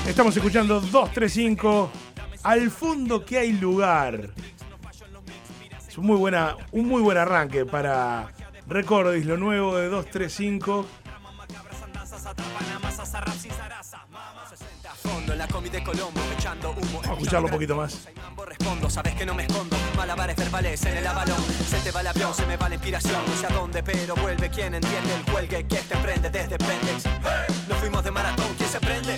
Estamos escuchando 235, Al fondo que hay lugar. Es un muy buen arranque para Recordis, lo nuevo de 235. Vamos a escucharlo un poquito más. Respondo, sabes que no me escondo. Malabares verbales en el avalón. Se te va el avión, se me va la inspiración. No sé a dónde, pero vuelve quien entiende el cuelgue que te prende desde Pendex. Nos fuimos de maratón, ¿quién se prende?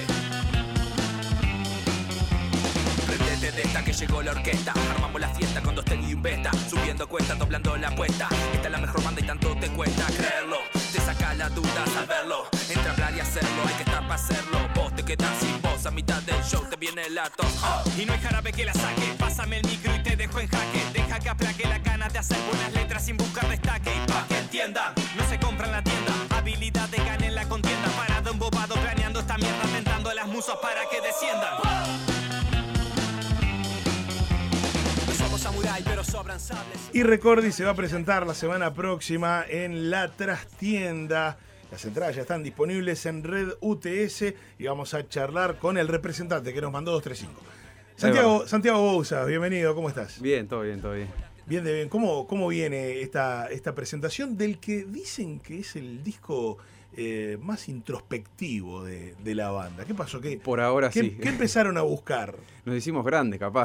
Prendete de esta que llegó la orquesta. Armamos la fiesta con 2 Teg y un beta. Subiendo cuentas, doblando la apuesta. Esta es la mejor banda y tanto te cuesta creerlo. Te saca la duda al verlo. Entre hablar y hacerlo, hay que estar para hacerlo. Vos te quedas sin voz, a mitad del show te viene la tos. Y no hay jarabe que la saque. Pásame el micro y te dejo en jaque. Deja que aplaque la gana de hacer buenas letras sin buscar destaque. Y pa' que entiendan, no se compra en la tienda. Habilidad de ganar en la contienda. Parado embobado planeando esta mierda. Tentando a las musas para que desciendan. No somos samurái, pero sobran sables. Y Recordis se va a presentar la semana próxima en la trastienda. Las entradas ya están disponibles en Red UTS y vamos a charlar con el representante que nos mandó 235. Santiago Bouza, bienvenido, ¿cómo estás? Bien, todo bien, todo bien. Bien, de bien. ¿Cómo viene esta presentación del que dicen que es el disco más introspectivo de la banda? ¿Qué pasó? Por ahora sí. ¿Qué empezaron a buscar? Nos hicimos grandes, capaz.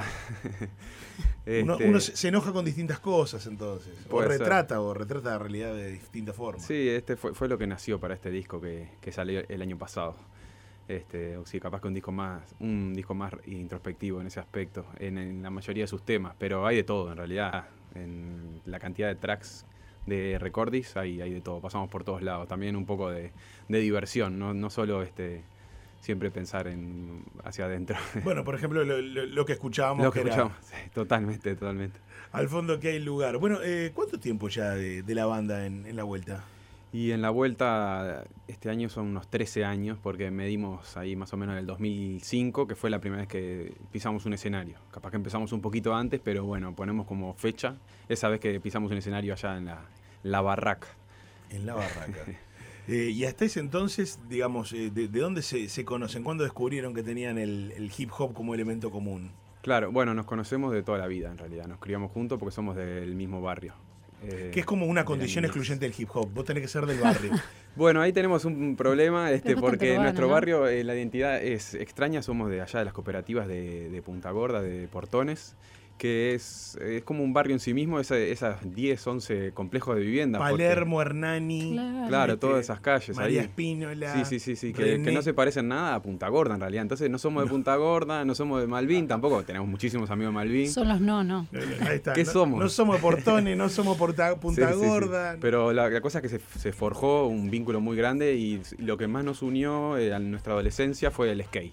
Uno se enoja con distintas cosas, entonces. O retrata la realidad de distintas formas. Sí, fue lo que nació para este disco que salió el año pasado. Sí, capaz que un disco más introspectivo en ese aspecto, en la mayoría de sus temas, pero hay de todo en realidad. En la cantidad de tracks de Recordis hay de todo, pasamos por todos lados. También un poco de diversión, no solo siempre pensar hacia adentro. Bueno, por ejemplo, lo que escuchábamos. Sí, totalmente. Al fondo que hay lugar. Bueno, ¿cuánto tiempo ya de la banda en la vuelta? Y en la vuelta este año son unos 13 años, porque medimos ahí más o menos en el 2005, que fue la primera vez que pisamos un escenario. Capaz que empezamos un poquito antes, pero bueno, ponemos como fecha esa vez que pisamos un escenario allá en la barraca. En la barraca. Y hasta ese entonces, digamos, ¿de dónde se conocen? ¿Cuándo descubrieron que tenían el hip hop como elemento común? Claro, bueno, nos conocemos de toda la vida en realidad. Nos criamos juntos porque somos del mismo barrio. Que es como una condición excluyente del hip hop. Vos tenés que ser del barrio. Bueno, ahí tenemos un problema, porque en nuestro ¿no? barrio la identidad es extraña. Somos de allá de las cooperativas de Punta Gorda, de Portones, que es como un barrio en sí mismo, esas 10, 11 complejos de vivienda. Palermo, Hernani. Claro, todas esas calles María ahí. Espínola. Sí, que no se parecen nada a Punta Gorda en realidad. Entonces no somos de Punta Gorda, no somos de Malvin, tampoco tenemos muchísimos amigos de Malvin. Son los no. Ahí está. ¿Qué somos? No somos de Portones, no somos Punta Gorda. Sí. Pero la cosa es que se forjó un vínculo muy grande y lo que más nos unió en nuestra adolescencia fue el skate.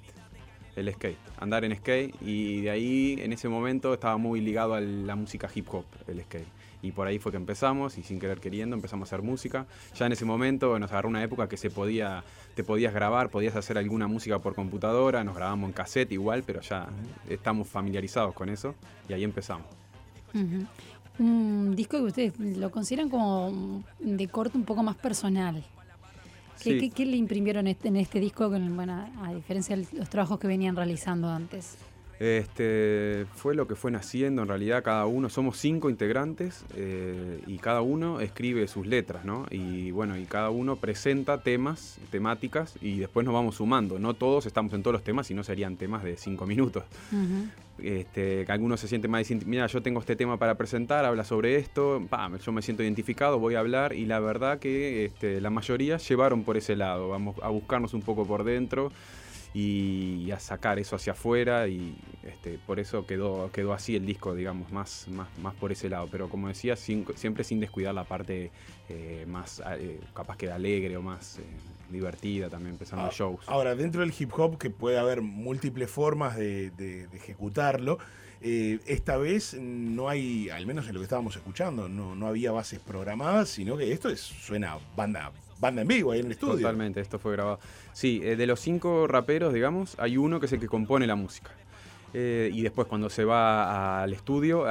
Andar en skate, y de ahí en ese momento estaba muy ligado a la música hip hop, el skate. Y por ahí fue que empezamos, y sin querer queriendo empezamos a hacer música. Ya en ese momento nos agarró una época que te podías grabar, podías hacer alguna música por computadora, nos grabamos en cassette igual, pero ya estamos familiarizados con eso, y ahí empezamos. Uh-huh. Un disco que ustedes lo consideran como de corte un poco más personal. Sí. ¿Qué le imprimieron en este disco, a diferencia de los trabajos que venían realizando antes? Fue lo que fue naciendo en realidad. Cada uno, somos 5 integrantes, y cada uno escribe sus letras, ¿no? Y bueno, y cada uno presenta temáticas, y después nos vamos sumando. No todos estamos en todos los temas, sino serían temas de 5 minutos. Uh-huh. Que algunos se sienten más, mira, yo tengo este tema para presentar, habla sobre esto, yo me siento identificado, voy a hablar, y la verdad que la mayoría llevaron por ese lado, vamos a buscarnos un poco por dentro y a sacar eso hacia afuera, y por eso quedó así el disco, digamos, más por ese lado, pero como decía, siempre sin descuidar la parte más capaz que alegre o más divertida, también empezando shows. Ahora, dentro del hip hop, que puede haber múltiples formas de ejecutarlo, esta vez no hay, al menos en lo que estábamos escuchando, no había bases programadas, sino que esto suena banda en vivo ahí en el estudio. Totalmente, esto fue grabado. Sí, de los 5 raperos, digamos, hay uno que es el que compone la música. Y después cuando se va al estudio,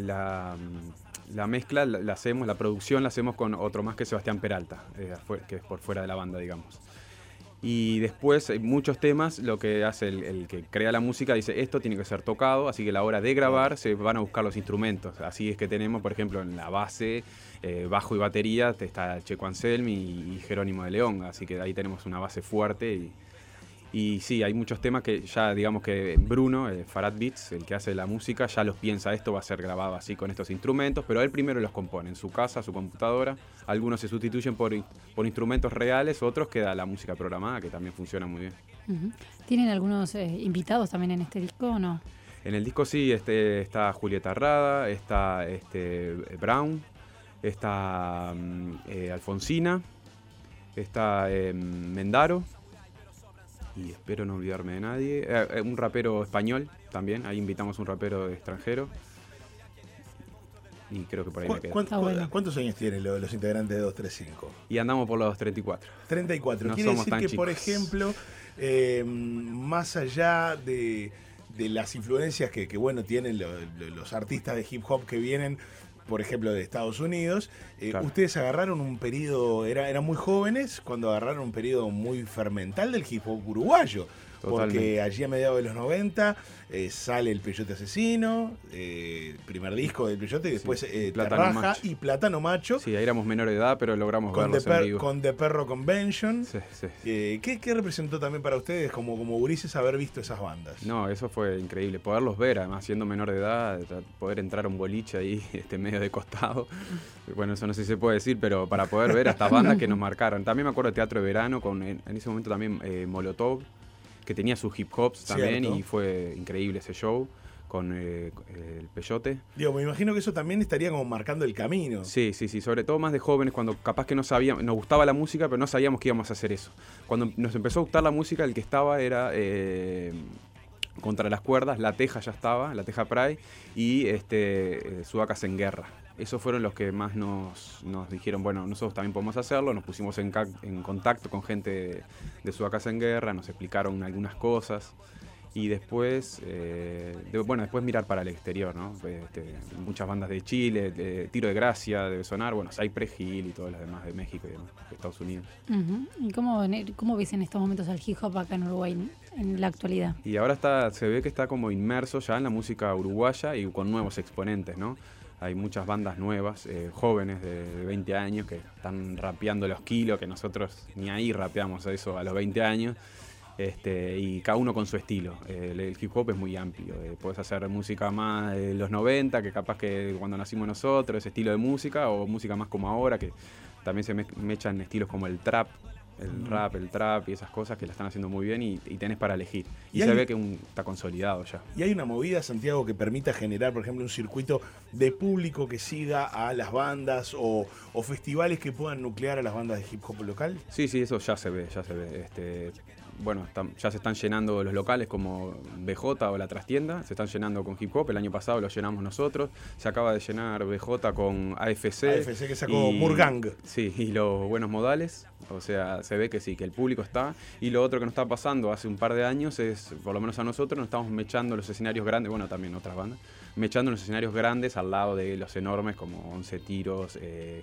la mezcla la producción la hacemos con otro más, que es Sebastián Peralta, que es por fuera de la banda, digamos. Y después hay muchos temas, lo que hace el que crea la música, dice esto tiene que ser tocado, así que a la hora de grabar se van a buscar los instrumentos. Así es que tenemos, por ejemplo, en la base, bajo y batería, está Checo Anselmi y Jerónimo de León, así que ahí tenemos una base fuerte. Y sí, hay muchos temas que ya, digamos que Bruno, Farad Beats, el que hace la música, ya los piensa, esto va a ser grabado así con estos instrumentos, pero él primero los compone en su casa, su computadora. Algunos se sustituyen por instrumentos reales, otros queda la música programada, que también funciona muy bien. Uh-huh. ¿Tienen algunos invitados también en este disco o no? En el disco sí, está Julieta Rada, está Brown, está Alfonsina, está Mendaro. Y espero no olvidarme de nadie. Un rapero español también. Ahí invitamos un rapero extranjero. Y creo que por ahí me quedo. ¿Cuántos años tienen los integrantes de 235? Y andamos por los 34. 34. No Quiere somos decir tan que, chicos. por ejemplo, más allá de las influencias que bueno, tienen los artistas de hip hop que vienen, por ejemplo, de Estados Unidos, Claro. ustedes agarraron un periodo, eran muy jóvenes cuando agarraron un periodo muy fermental del hip hop uruguayo. Totalmente. Porque allí a mediados de los 90 sale El Peyote Asesino, primer disco del Peyote, y después Plátano Terraja Macho. y Plátano Macho, Sí, ahí éramos menores de edad, pero logramos con verlos en vivo. con The Perro Convention. Sí, sí. ¿Qué representó también para ustedes como gurises haber visto esas bandas? No, eso fue increíble. Poderlos ver, además, siendo menor de edad, poder entrar a un boliche ahí, medio de costado. Bueno, eso no sé si se puede decir, pero para poder ver a estas bandas que nos marcaron. También me acuerdo de Teatro de Verano, en ese momento también Molotov, que tenía sus hip hops también, Cierto. y fue increíble ese show con el Peyote. Digo, me imagino que eso también estaría como marcando el camino. Sí, sobre todo más de jóvenes, cuando capaz que no sabíamos, nos gustaba la música, pero no sabíamos que íbamos a hacer eso. Cuando nos empezó a gustar la música, el que estaba era Contra las Cuerdas, La Teja ya estaba, La Teja Pride, y Sudacas en Guerra. Esos fueron los que más nos dijeron, bueno, nosotros también podemos hacerlo. Nos pusimos en contacto con gente de Sudacas en Guerra, nos explicaron algunas cosas. Y después, después mirar para el exterior, ¿no? Muchas bandas de Chile, Tiro de Gracia debe sonar, bueno, Cypress Hill y todas las demás de México y de Estados Unidos. Uh-huh. ¿Y cómo ves en estos momentos al hip hop acá en Uruguay en la actualidad? Y ahora se ve que está como inmerso ya en la música uruguaya y con nuevos exponentes, ¿no? Hay muchas bandas nuevas, jóvenes de 20 años que están rapeando los kilos, que nosotros ni ahí rapeamos eso a los 20 años. Y cada uno con su estilo. El hip hop es muy amplio. Podés hacer música más de los 90, que capaz que cuando nacimos nosotros, ese estilo de música, o música más como ahora, que también se mechan estilos como el trap, el rap, el trap y esas cosas que la están haciendo muy bien y tenés para elegir. Y se ve que está consolidado ya. Y hay una movida, Santiago, que permita generar, por ejemplo, un circuito de público que siga a las bandas o festivales que puedan nuclear a las bandas de hip hop local. Sí, eso ya se ve. Bueno, ya se están llenando los locales como BJ o La Trastienda, se están llenando con hip hop. El año pasado lo llenamos nosotros. Se acaba de llenar BJ con AFC. AFC que sacó Murgang. Sí, y los Buenos Modales. O sea, se ve que sí, que el público está. Y lo otro que nos está pasando hace un par de años es, por lo menos a nosotros, nos estamos mechando los escenarios grandes, bueno, también otras bandas, mechando los escenarios grandes al lado de los enormes como 11 Tiros,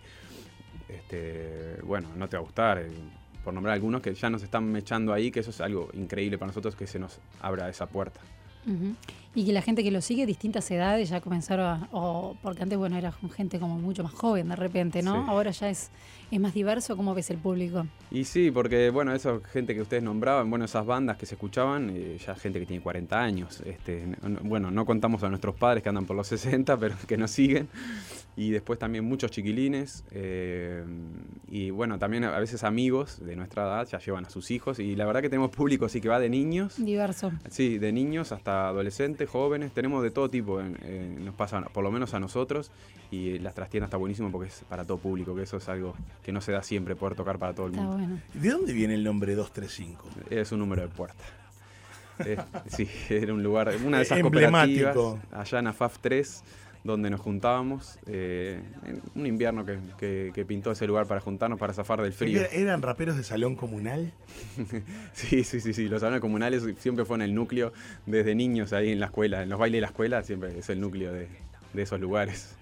bueno, No Te Va a Gustar, por nombrar algunos que ya nos están mechando ahí, que eso es algo increíble para nosotros, que se nos abra esa puerta. Uh-huh. Y que la gente que lo sigue, distintas edades, ya comenzaron porque antes, bueno, era gente como mucho más joven de repente, ¿no? Sí. Ahora ya es más diverso. ¿Cómo ves el público? Y sí, porque, bueno, esa gente que ustedes nombraban, bueno, esas bandas que se escuchaban, ya gente que tiene 40 años. Bueno, no contamos a nuestros padres que andan por los 60, pero que nos siguen. Y después también muchos chiquilines. Y bueno, también a veces amigos de nuestra edad ya llevan a sus hijos. Y la verdad que tenemos público así que va de niños. Diverso. Sí, de niños hasta adolescentes, jóvenes. Tenemos de todo tipo. Nos pasa, por lo menos a nosotros. Y Las Trastiendas está buenísimo porque es para todo público, que eso es algo que no se da siempre, poder tocar para todo el mundo. Está bueno. ¿De dónde viene el nombre 235? Es un número de puerta. Sí, era un lugar, una de esas Emblemático. cooperativas, allá en AFAF 3, donde nos juntábamos. En un invierno que pintó ese lugar para juntarnos, para zafar del frío. ¿Eran raperos de salón comunal? Sí. Los salones comunales siempre fueron el núcleo desde niños ahí en la escuela. En los bailes de la escuela siempre es el núcleo de esos lugares.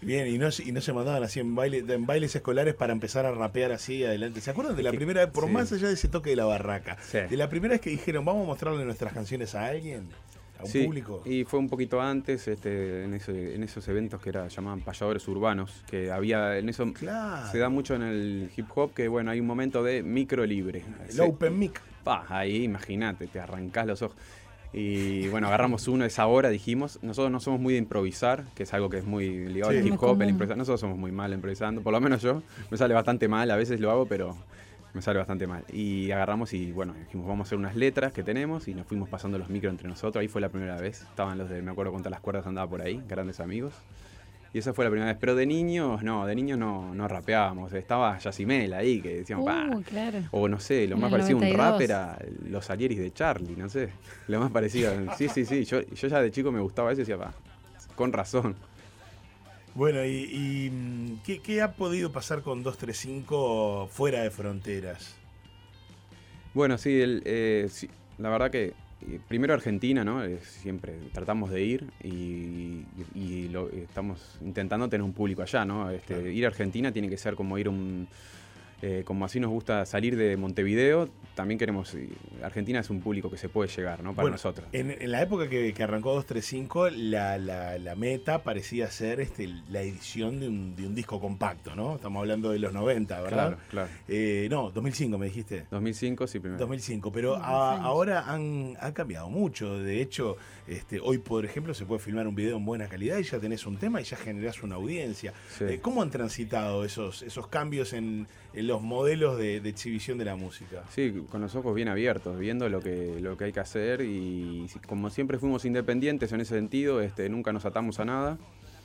Bien, y no se mandaban así en bailes escolares para empezar a rapear así adelante. ¿Se acuerdan de la primera vez, por más allá de ese toque de la barraca, de la primera vez que dijeron, vamos a mostrarle nuestras canciones a alguien, a un público? Y fue un poquito antes, en esos eventos que llamaban payadores urbanos, que había en eso. Claro. Se da mucho en el hip hop que, bueno, hay un momento de micro libre. El open mic. Ahí, imagínate, te arrancás los ojos. Y bueno, agarramos uno de esa hora, dijimos, nosotros no somos muy de improvisar, que es algo que es muy ligado al hip hop, nosotros somos muy mal improvisando, por lo menos yo, me sale bastante mal, a veces lo hago, pero me sale bastante mal. Y agarramos y bueno, dijimos, vamos a hacer unas letras que tenemos y nos fuimos pasando los micros entre nosotros, ahí fue la primera vez, estaban los de, me acuerdo cuántas las cuerdas andaba por ahí, grandes amigos. Y esa fue la primera vez, pero de niños no rapeábamos, estaba Yacimel ahí, que decíamos, claro. O no sé, lo más parecido a un rap era los Salieris de Charlie, no sé, lo más parecido, sí, yo ya de chico me gustaba eso y decía, con razón. Bueno, ¿y qué ha podido pasar con 235 fuera de fronteras? Bueno, sí, sí, la verdad que primero Argentina, ¿no? Siempre tratamos de ir y estamos intentando tener un público allá, ¿no? Claro. Ir a Argentina tiene que ser como ir como así nos gusta salir de Montevideo, también queremos. Argentina es un público que se puede llegar, ¿no? Para nosotros. En la época que arrancó 235, la meta parecía ser la edición de un disco compacto, ¿no? Estamos hablando de los 90, ¿verdad? Claro. No, 2005 me dijiste. 2005, sí, primero. 2005, pero ahora han cambiado mucho. De hecho, hoy, por ejemplo, se puede filmar un video en buena calidad y ya tenés un tema y ya generás una audiencia. Sí. ¿Cómo han transitado esos cambios en los modelos de exhibición de la música? Sí, con los ojos bien abiertos, viendo lo que hay que hacer y como siempre fuimos independientes en ese sentido, nunca nos atamos a nada.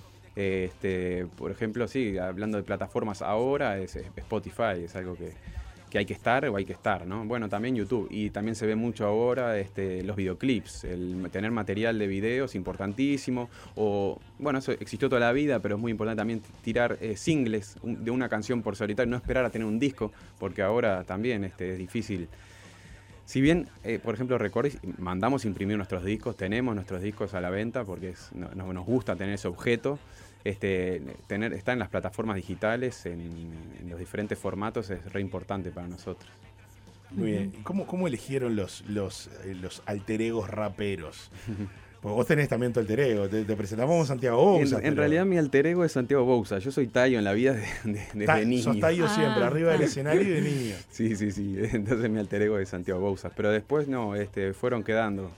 Por ejemplo, sí, hablando de plataformas ahora, es Spotify, es algo que hay que estar o hay que estar, ¿no? Bueno, también YouTube, y también se ve mucho ahora los videoclips, el tener material de videos importantísimo, o bueno, eso existió toda la vida, pero es muy importante también tirar singles de una canción por solitario, no esperar a tener un disco, porque ahora también es difícil. Si bien, por ejemplo, Recordis, mandamos imprimir nuestros discos, tenemos nuestros discos a la venta, porque nos gusta tener ese objeto. Estar en las plataformas digitales, en los diferentes formatos, es re importante para nosotros. Muy bien. ¿Cómo eligieron los alter egos raperos? Porque vos tenés también tu alter ego. Te presentamos como Santiago Bouza. En realidad mi alter ego es Santiago Bouza. Yo soy Tayo en la vida desde niño. Sos Tayo siempre, arriba del escenario y de niño. Sí. Entonces mi alter ego es Santiago Bouza. Pero después fueron quedando.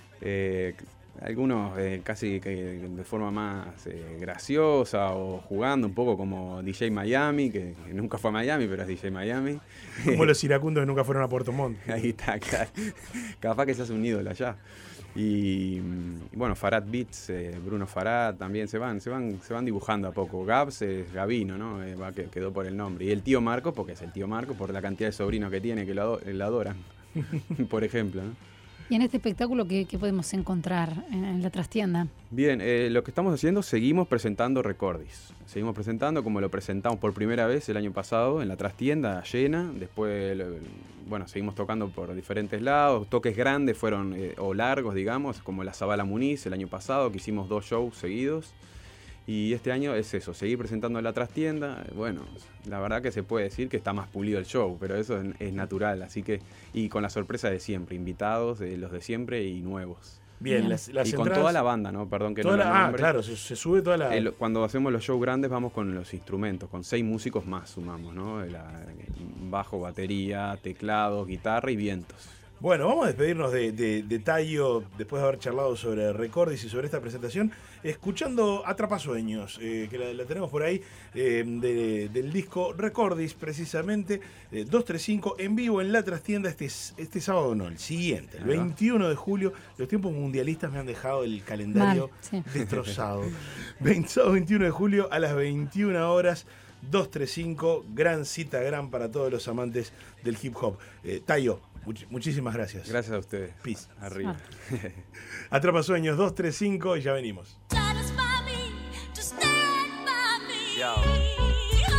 Algunos casi que de forma más graciosa o jugando un poco como DJ Miami, que nunca fue a Miami, pero es DJ Miami. Como los iracundos que nunca fueron a Puerto Montt. Ahí está, capaz que se hace un ídolo allá. Y bueno, Farad Beats, Bruno Farad también se van dibujando a poco. Gabs es Gabino, ¿no? Quedó por el nombre. Y el tío Marco, porque es el tío Marco, por la cantidad de sobrinos que tiene que lo adoran, por ejemplo, ¿no? Y en este espectáculo, ¿qué podemos encontrar en la trastienda? Bien, lo que estamos haciendo, seguimos presentando Recordis. Seguimos presentando como lo presentamos por primera vez el año pasado en la trastienda llena. Después, seguimos tocando por diferentes lados. Toques grandes fueron, o largos, digamos, como la Zabala Muniz el año pasado, que hicimos 2 shows seguidos. Y este año es eso, seguir presentando en la trastienda. Bueno, la verdad que se puede decir que está más pulido el show, pero eso es natural, así que, y con la sorpresa de siempre, invitados, los de siempre y nuevos. Bien, y las con toda la banda, ¿no? Perdón que no la nombre. Claro, se sube toda la... Cuando hacemos los shows grandes vamos con los instrumentos, con 6 músicos más sumamos, ¿no? Bajo, batería, teclados, guitarra y vientos. Bueno, vamos a despedirnos de Tayo después de haber charlado sobre Recordis y sobre esta presentación, escuchando Atrapasueños, que la tenemos por ahí, del disco Recordis, precisamente, 235, en vivo en la trastienda este sábado, no, el siguiente, el 21 de julio. Los tiempos mundialistas me han dejado el calendario destrozado. Sábado 21 de julio a las 21 horas. 235, gran cita, gran para todos los amantes del hip hop. Tayo, muchísimas gracias. Gracias a ustedes. Peace. Arriba. Atrapasueños 235 y ya venimos. Yo.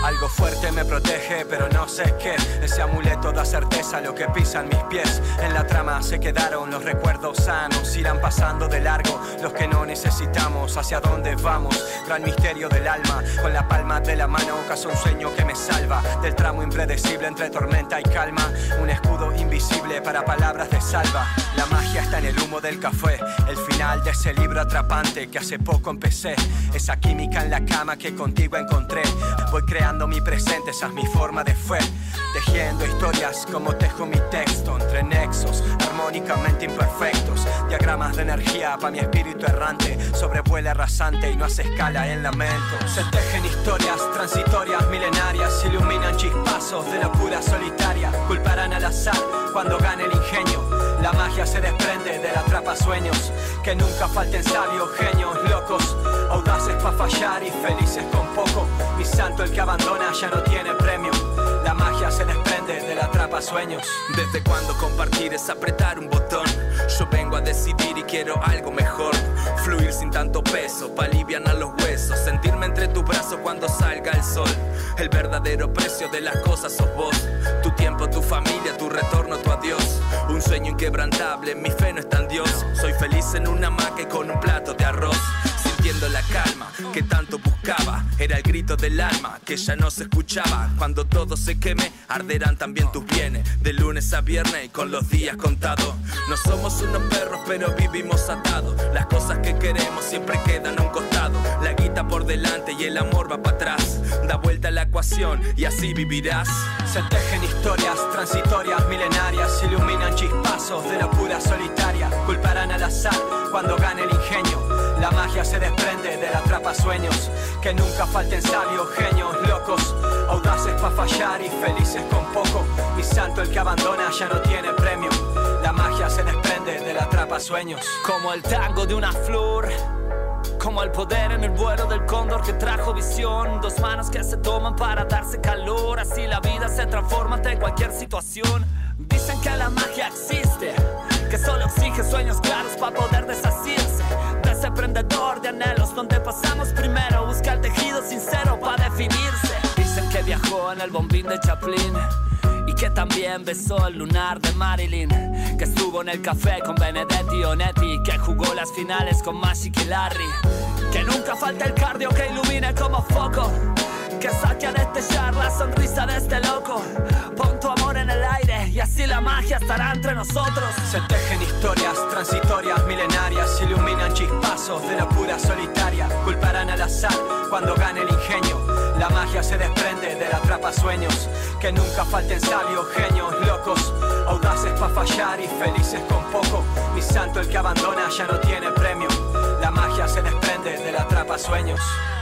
Algo fuerte me protege, pero no sé qué. Ese amuleto da certeza a lo que pisan mis pies. En la trama se quedaron los recuerdos sanos. Irán pasando de largo los que no necesitamos. ¿Hacia dónde vamos? Gran misterio del alma. Con la palma de la mano caso un sueño que me salva del tramo impredecible entre tormenta y calma. Un escudo invisible para palabras de salva. La magia está en el humo del café. El final de ese libro atrapante que hace poco empecé. Esa química en la cama que contigo encontré. Voy creando mi presente, esa es mi forma de fe. Tejiendo historias como tejo mi texto. Entre nexos armónicamente imperfectos. Diagramas de energía para mi espíritu errante. Sobrevuela rasante y no hace escala en lamento. Se tejen historias transitorias, milenarias. Iluminan chispazos de locura solitaria. Culparán al azar cuando gane el ingenio. La magia se desprende del atrapasueños. Que nunca falten sabios, genios, locos. Audaces pa' fallar y felices con poco. Mi santo, el que abandona ya no tiene premio. La magia se desprende del atrapasueños. Desde cuando compartir es apretar un botón. Yo vengo a decidir y quiero algo mejor. Fluir sin tanto peso, pa' alivianar los huesos. Sentirme entre tus brazos cuando salga el sol. El verdadero precio de las cosas sos vos. Tu tiempo, tu familia, tu retorno, tu adiós. Un sueño inquebrantable, mi fe no está en Dios. Soy feliz en una hamaca y con un plato de arroz. Sintiendo la calma que tanto buscaba. Era el grito del alma que ya no se escuchaba. Cuando todo se queme, arderán también tus bienes. De lunes a viernes y con los días contados. No somos unos perros pero vivimos atados. Las cosas que queremos siempre quedan a un costado. La guita por delante y el amor va para atrás. Da vuelta la ecuación y así vivirás. Se tejen historias transitorias, milenarias. Iluminan chispazos de locura solitaria. Culparán al azar cuando gane el ingenio. La magia se desprende del atrapasueños. Que nunca falten sabios, genios, locos. Audaces pa' fallar y felices con poco. Mi santo, el que abandona ya no tiene premio. La magia se desprende del atrapasueños. Como el tango de una flor. Como el poder en el vuelo del cóndor que trajo visión. Dos manos que se toman para darse calor. Así la vida se transforma ante cualquier situación. Dicen que la magia existe, que solo exige sueños claros para poder desasirse de ese prendedor de anhelos donde pasamos primero. Busca el tejido sincero para definirse. Dicen que viajó en el bombín de Chaplin y que también besó el lunar de Marilyn. Que estuvo en el café con Benedetti Onetti. Que jugó las finales con Magic y Larry. Que nunca falta el cardio que ilumine como foco. Que saque a destellar la sonrisa de este loco. Pon tu amor en el aire y así la magia estará entre nosotros. Se tejen historias transitorias, milenarias. Iluminan chispazos de locura solitaria. Culparán al azar cuando gane el ingenio. La magia se desprende del atrapasueños. Que nunca falten sabios, genios, locos. Audaces pa' fallar y felices con poco. Mi santo, el que abandona ya no tiene premio. La magia se desprende del atrapasueños.